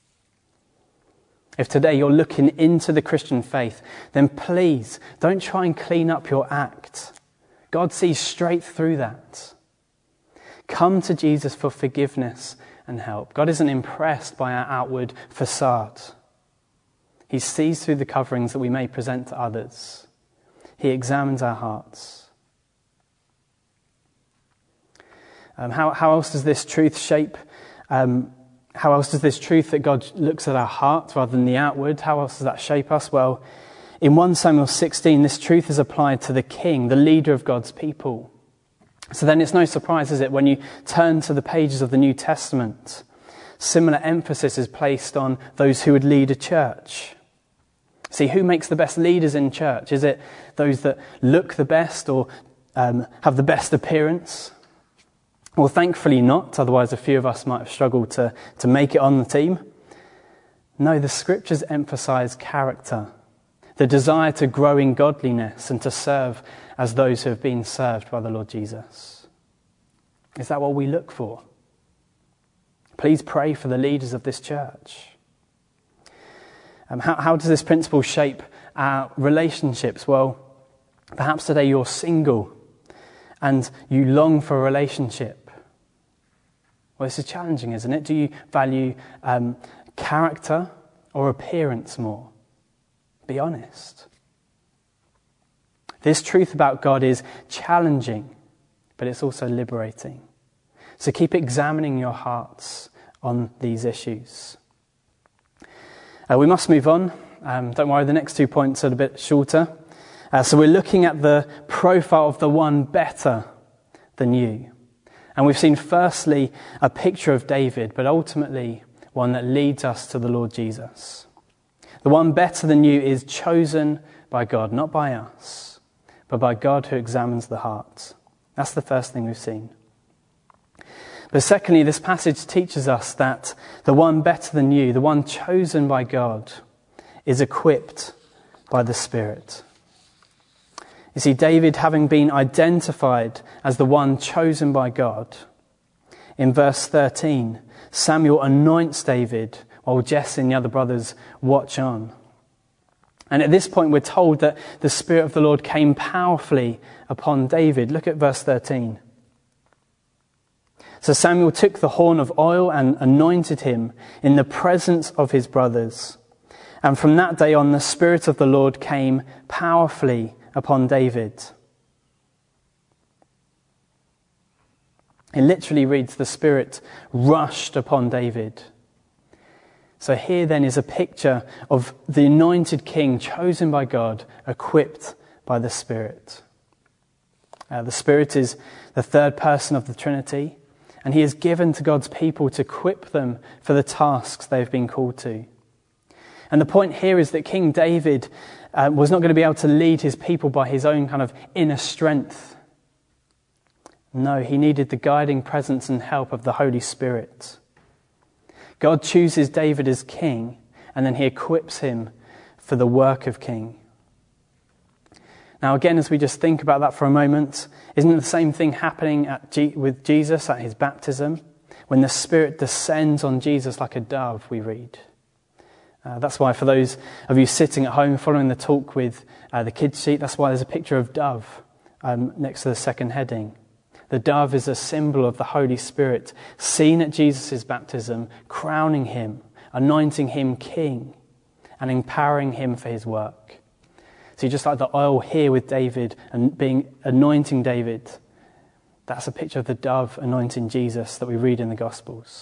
C: If today you're looking into the Christian faith, then please don't try and clean up your act. God sees straight through that. Come to Jesus for forgiveness and help. God isn't impressed by our outward facade. He sees through the coverings that we may present to others. He examines our hearts. Um, how, how else does this truth shape, um, how else does this truth that God looks at our heart rather than the outward, how else does that shape us? Well, in First Samuel sixteen, this truth is applied to the king, the leader of God's people. So then it's no surprise, is it, when you turn to the pages of the New Testament, similar emphasis is placed on those who would lead a church. See, who makes the best leaders in church? Is it those that look the best or um, have the best appearance? Well, thankfully not, otherwise a few of us might have struggled to, to make it on the team. No, the scriptures emphasize character, the desire to grow in godliness and to serve as those who have been served by the Lord Jesus. Is that what we look for? Please pray for the leaders of this church. Um, how, how does this principle shape our relationships? Well, perhaps today you're single and you long for a relationship. Well, this is challenging, isn't it? Do you value um, character or appearance more? Be honest. This truth about God is challenging, but it's also liberating. So keep examining your hearts on these issues. Uh, we must move on. Um, don't worry, the next two points are a bit shorter. Uh, so we're looking at the profile of the one better than you. And we've seen firstly a picture of David, but ultimately one that leads us to the Lord Jesus. The one better than you is chosen by God, not by us, but by God who examines the heart. That's the first thing we've seen. But secondly, this passage teaches us that the one better than you, the one chosen by God, is equipped by the Spirit. You see, David, having been identified as the one chosen by God, in verse thirteen, Samuel anoints David while Jesse and the other brothers watch on. And at this point, we're told that the Spirit of the Lord came powerfully upon David. Look at verse thirteen. So Samuel took the horn of oil and anointed him in the presence of his brothers. And from that day on, the Spirit of the Lord came powerfully upon David. It literally reads, the Spirit rushed upon David. So here then is a picture of the anointed king chosen by God, equipped by the Spirit. Uh, the Spirit is the third person of the Trinity, and he is given to God's people to equip them for the tasks they've been called to. And the point here is that King David uh, was not going to be able to lead his people by his own kind of inner strength. No, he needed the guiding presence and help of the Holy Spirit. God chooses David as king, and then he equips him for the work of king. Now again, as we just think about that for a moment, isn't the same thing happening at G- with Jesus at his baptism? When the Spirit descends on Jesus like a dove, we read. Uh, that's why for those of you sitting at home following the talk with uh, the kids sheet, that's why there's a picture of dove um, next to the second heading. The dove is a symbol of the Holy Spirit, seen at Jesus' baptism, crowning him, anointing him king, and empowering him for his work. So just like the oil here with David and being anointing David, that's a picture of the dove anointing Jesus that we read in the Gospels.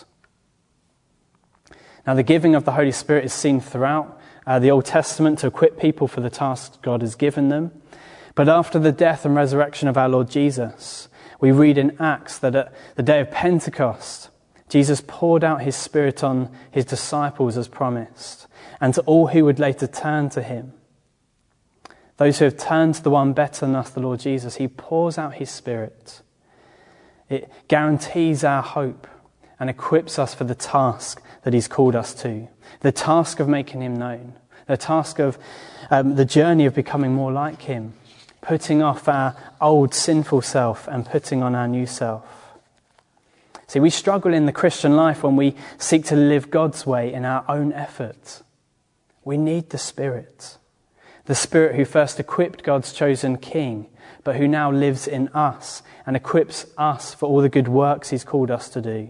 C: Now the giving of the Holy Spirit is seen throughout uh, the Old Testament to equip people for the tasks God has given them. But after the death and resurrection of our Lord Jesus, we read in Acts that at the day of Pentecost, Jesus poured out his Spirit on his disciples as promised, and to all who would later turn to him. Those who have turned to the one better than us, the Lord Jesus, he pours out his Spirit. It guarantees our hope and equips us for the task that he's called us to. The task of making him known. The task of um, the journey of becoming more like him. Putting off our old sinful self and putting on our new self. See, we struggle in the Christian life when we seek to live God's way in our own effort. We need the Spirit. The Spirit who first equipped God's chosen king, but who now lives in us and equips us for all the good works he's called us to do.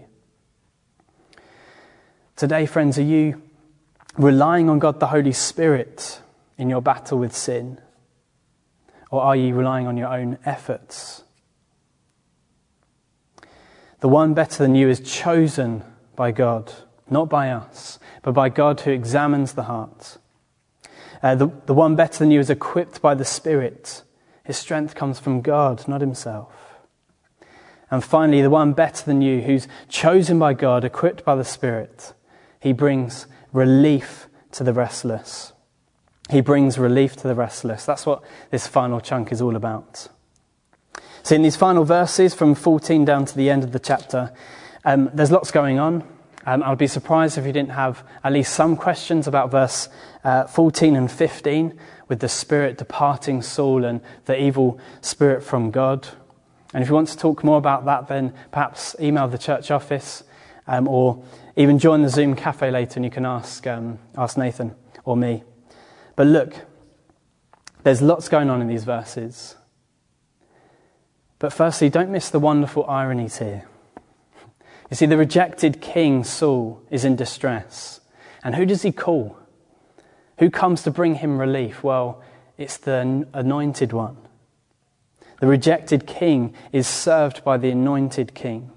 C: Today, friends, are you relying on God the Holy Spirit in your battle with sin? Or are you relying on your own efforts? The one better than you is chosen by God, not by us, but by God who examines the heart. Uh, the, the one better than you is equipped by the Spirit. His strength comes from God, not himself. And finally, the one better than you, who's chosen by God, equipped by the Spirit, he brings relief to the restless. He brings relief to the restless. That's what this final chunk is all about. So in these final verses, from fourteen down to the end of the chapter, um, there's lots going on. Um, I'd be surprised if you didn't have at least some questions about verse uh, fourteen and fifteen, with the Spirit departing Saul and the evil spirit from God. And if you want to talk more about that, then perhaps email the church office um, or even join the Zoom cafe later and you can ask um, ask Nathan or me. But look, there's lots going on in these verses. But firstly, don't miss the wonderful ironies here. You see, the rejected king, Saul, is in distress. And who does he call? Who comes to bring him relief? Well, it's the anointed one. The rejected king is served by the anointed king.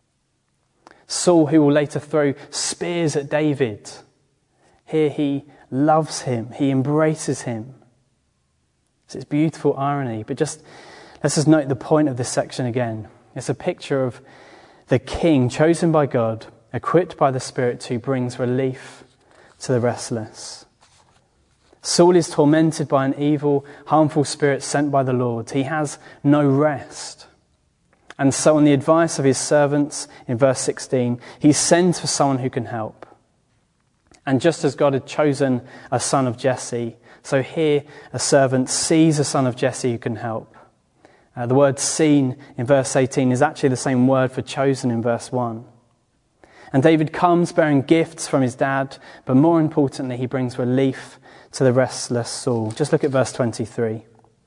C: Saul, who will later throw spears at David, here he loves him, he embraces him. So it's beautiful irony, but just let's just note the point of this section again. It's a picture of the king chosen by God, equipped by the Spirit, who brings relief to the restless. Saul is tormented by an evil, harmful spirit sent by the Lord. He has no rest. And so on the advice of his servants, in verse sixteen, he sends for someone who can help. And just as God had chosen a son of Jesse, so here a servant sees a son of Jesse who can help. Uh, the word seen in verse eighteen is actually the same word for chosen in verse one. And David comes bearing gifts from his dad, but more importantly, he brings relief to the restless Saul. Just look at verse twenty-three.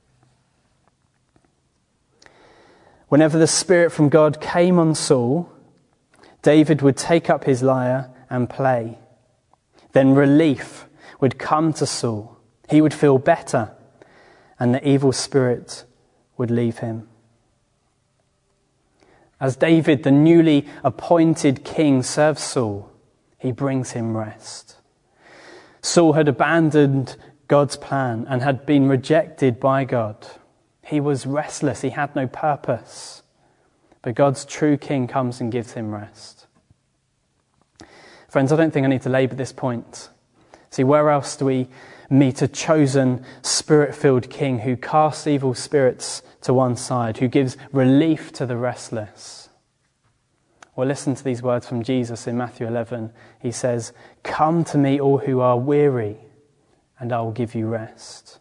C: Whenever the Spirit from God came on Saul, David would take up his lyre and play. Then relief would come to Saul. He would feel better, and the evil spirit would leave him. As David, the newly appointed king, serves Saul, he brings him rest. Saul had abandoned God's plan and had been rejected by God. He was restless, he had no purpose. But God's true king comes and gives him rest. Friends, I don't think I need to labour this point. See, where else do we meet a chosen, spirit-filled king who casts evil spirits to one side, who gives relief to the restless? Well, listen to these words from Jesus in Matthew eleven. He says, "Come to me, all who are weary, and I will give you rest."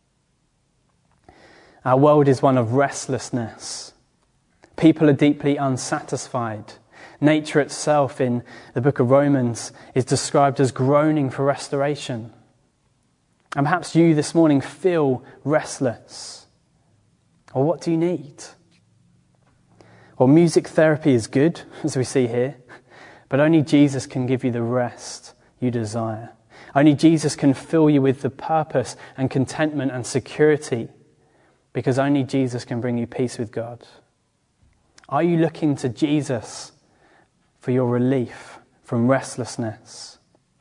C: Our world is one of restlessness. People are deeply unsatisfied. Nature itself in the book of Romans is described as groaning for restoration. And perhaps you this morning feel restless. Or what do you need? Well, music therapy is good, as we see here, but only Jesus can give you the rest you desire. Only Jesus can fill you with the purpose and contentment and security, because only Jesus can bring you peace with God. Are you looking to Jesus for your relief from restlessness?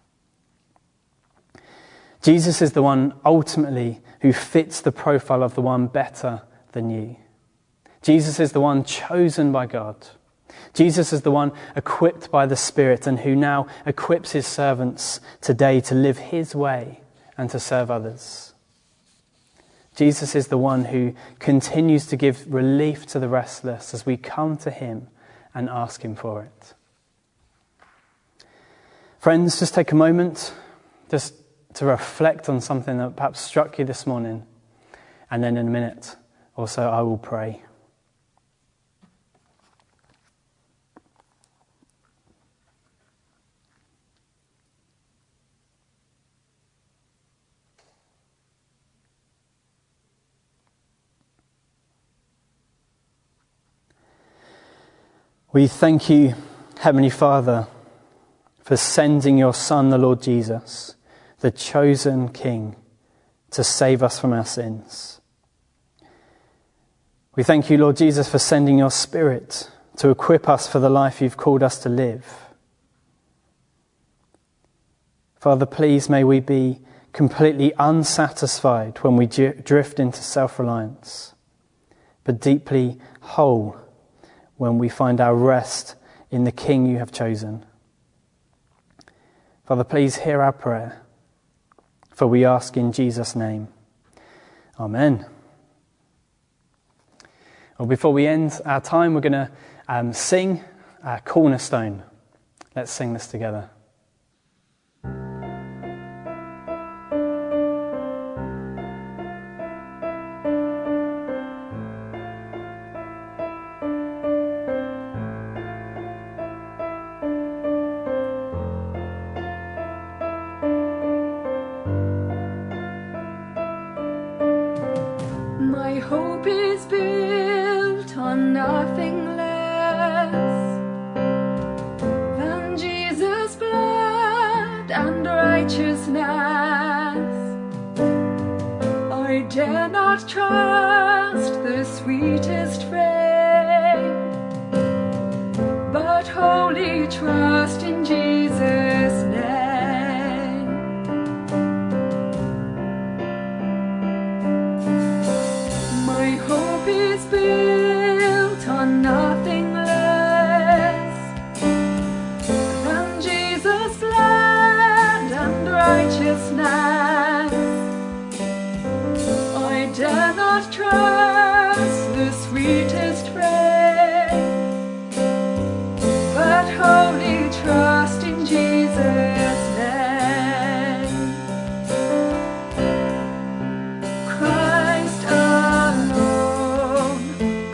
C: Jesus is the one ultimately who fits the profile of the one better than you. Jesus is the one chosen by God. Jesus is the one equipped by the Spirit and who now equips his servants today to live his way and to serve others. Jesus is the one who continues to give relief to the restless as we come to him and ask him for it. Friends, just take a moment just to reflect on something that perhaps struck you this morning, and then in a minute or so I will pray. We thank you, Heavenly Father, for sending your Son, the Lord Jesus, the chosen King, to save us from our sins. We thank you, Lord Jesus, for sending your Spirit to equip us for the life you've called us to live. Father, please may we be completely unsatisfied when we drift into self-reliance, but deeply whole when we find our rest in the King you have chosen. Father, please hear our prayer, for we ask in Jesus' name. Amen. Well, before we end our time, we're going to um, sing uh, Cornerstone. Let's sing this together.
F: My hope is built on nothing less than Jesus' blood and righteousness. I dare not trust the sweetest frame, but wholly trust in Jesus' name. My hope is built on nothing less than Jesus' blood and righteousness. I dare not trust the sweetest frame, but wholly trust in Jesus' name. Christ alone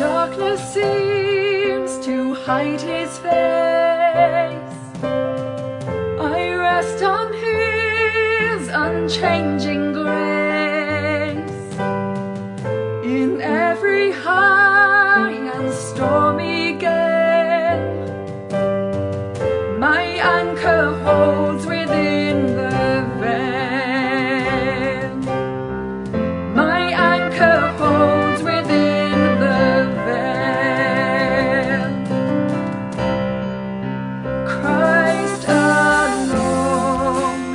F: darkness seems to hide his face, I rest on his unchanging grace. In every high and stormy gale, my anchor holds within the veil. My anchor holds within the veil. Christ alone,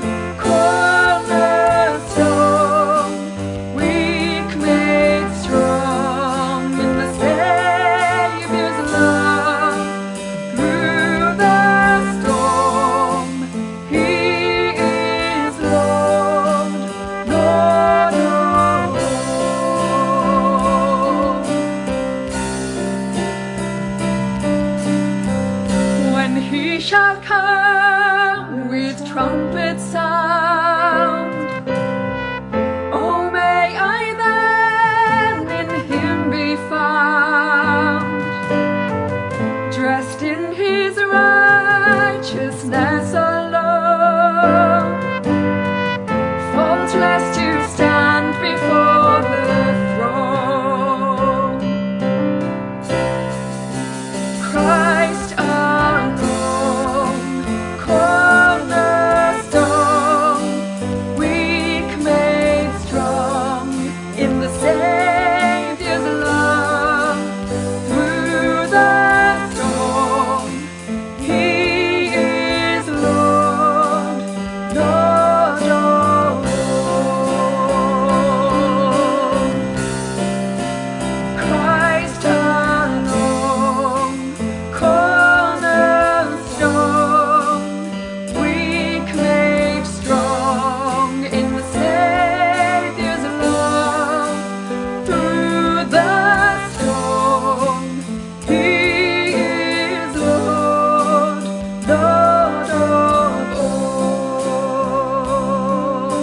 F: cornerstone, weak made strong in the Saviour's love. Through the storm, He is Lord, Lord of all. When He shall come with trumpet sound, oh, may I then in Him be found, dressed in His righteousness alone, faultless to stand before the throne. Christ alone, cornerstone, weak made strong in the Saviour's love. Through the storm, He is Lord, Lord of all. Christ alone, cornerstone, weak made strong in the Saviour's love. Through the storm, He is Lord, Lord of all.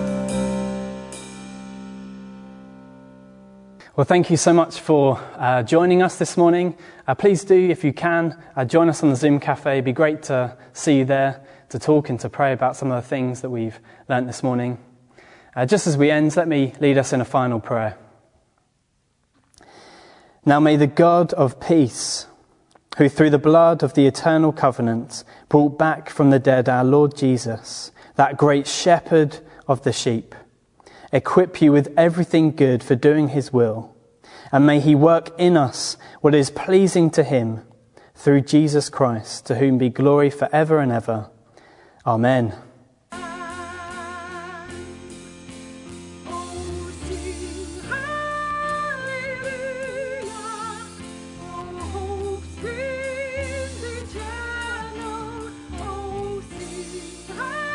C: Well, thank you so much for uh, joining us this morning. Uh, please do, if you can, uh, join us on the Zoom Cafe. It'd be great to see you there, to talk and to pray about some of the things that we've learnt this morning. Uh, just as we end, let me lead us in a final prayer. Now may the God of peace, who through the blood of the eternal covenant brought back from the dead our Lord Jesus, that great shepherd of the sheep, equip you with everything good for doing his will, and may he work in us what is pleasing to him through Jesus Christ, to whom be glory forever and ever. Amen.
F: Oh, sing hallelujah, oh, hope springs eternal. Oh, sing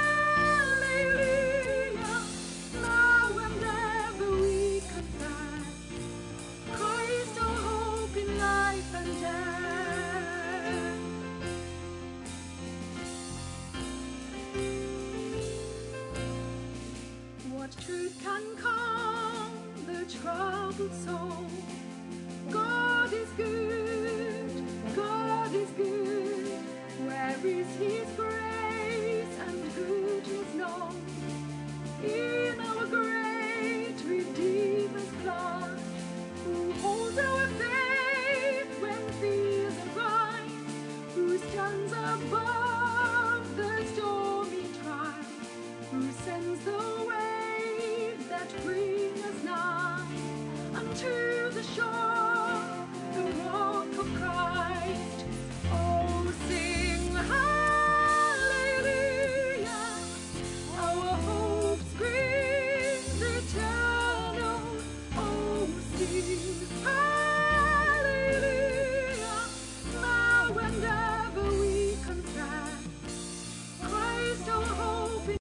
F: hallelujah, now and ever we confess, Christ our hope in life and death. What truth can calm the troubled soul?